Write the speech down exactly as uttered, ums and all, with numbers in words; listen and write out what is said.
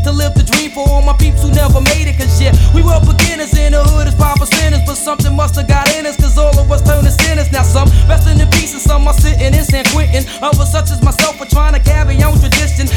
to live the dream for all my peeps who never made it. Cause yeah, we were beginners in the hood as five percenters, but something must have got in us, cause all of us turned to sinners. Now some resting in peace and some are sitting in San Quentin. Others such as myself are trying to carry on tradition.